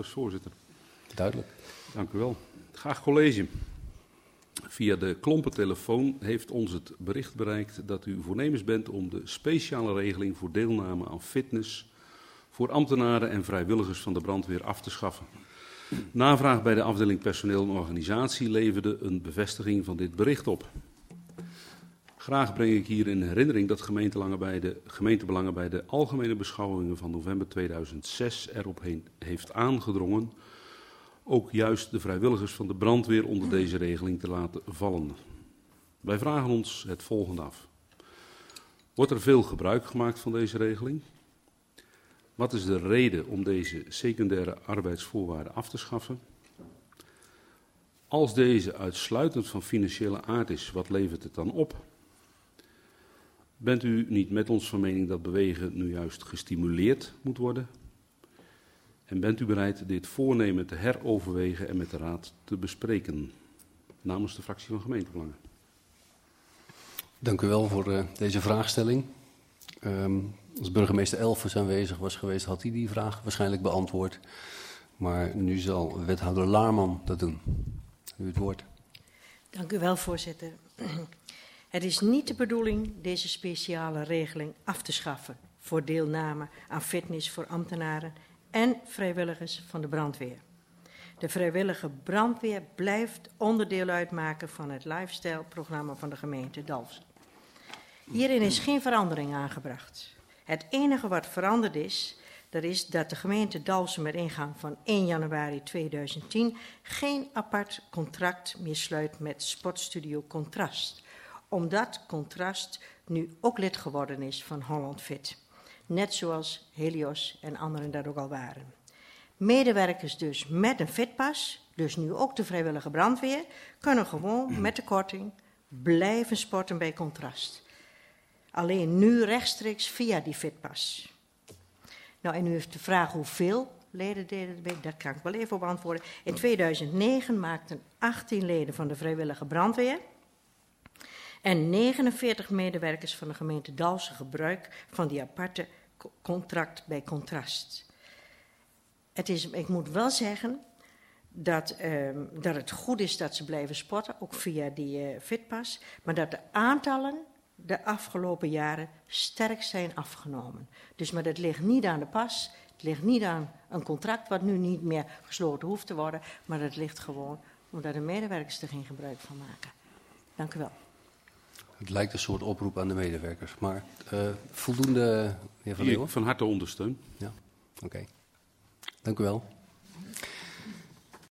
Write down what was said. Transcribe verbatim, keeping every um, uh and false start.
Anders, voorzitter. Duidelijk. Dank u wel. Graag college. Via de klompentelefoon heeft ons het bericht bereikt dat u voornemens bent om de speciale regeling voor deelname aan fitness voor ambtenaren en vrijwilligers van de brandweer af te schaffen. Navraag bij de afdeling personeel en organisatie leverde een bevestiging van dit bericht op. Graag breng ik hier in herinnering dat gemeentebelangen bij de, gemeentebelangen bij de algemene beschouwingen van november tweeduizend zes erop heen heeft aangedrongen ook juist de vrijwilligers van de brandweer onder deze regeling te laten vallen. Wij vragen ons het volgende af. Wordt er veel gebruik gemaakt van deze regeling? Wat is de reden om deze secundaire arbeidsvoorwaarden af te schaffen? Als deze uitsluitend van financiële aard is, wat levert het dan op? Bent u niet met ons van mening dat bewegen nu juist gestimuleerd moet worden? En bent u bereid dit voornemen te heroverwegen en met de Raad te bespreken? Namens de fractie van Gemeentebelangen. Dank u wel voor uh, deze vraagstelling. Um, als burgemeester Elfers aanwezig was geweest, had hij die vraag waarschijnlijk beantwoord. Maar nu zal wethouder Laarman dat doen. U het woord. Dank u wel, voorzitter. Het is niet de bedoeling deze speciale regeling af te schaffen voor deelname aan fitness voor ambtenaren en vrijwilligers van de brandweer. De vrijwillige brandweer blijft onderdeel uitmaken van het lifestyle-programma van de gemeente Dalfsen. Hierin is geen verandering aangebracht. Het enige wat veranderd is, dat is dat de gemeente Dalfsen met ingang van één januari tweeduizend tien geen apart contract meer sluit met Sportstudio Contrast, omdat Contrast nu ook lid geworden is van Holland Fit. Net zoals Helios en anderen dat ook al waren. Medewerkers dus met een fitpas, dus nu ook de vrijwillige brandweer, kunnen gewoon met de korting blijven sporten bij Contrast. Alleen nu rechtstreeks via die fitpas. Nou, en u heeft de vraag hoeveel leden deden het mee, dat kan ik wel even op antwoorden. In tweeduizend negen maakten achttien leden van de vrijwillige brandweer en negenenveertig medewerkers van de gemeente Dalfsen gebruik van die aparte contract bij Contrast. Het is, ik moet wel zeggen dat, uh, dat het goed is dat ze blijven sporten, ook via die uh, fitpas, maar dat de aantallen de afgelopen jaren sterk zijn afgenomen. Dus maar dat ligt niet aan de pas, het ligt niet aan een contract wat nu niet meer gesloten hoeft te worden, maar dat ligt gewoon omdat de medewerkers er geen gebruik van maken. Dank u wel. Het lijkt een soort oproep aan de medewerkers, maar uh, voldoende, heer Van Leeuwen? Van harte ondersteun. Ja, oké. Okay. Dank u wel.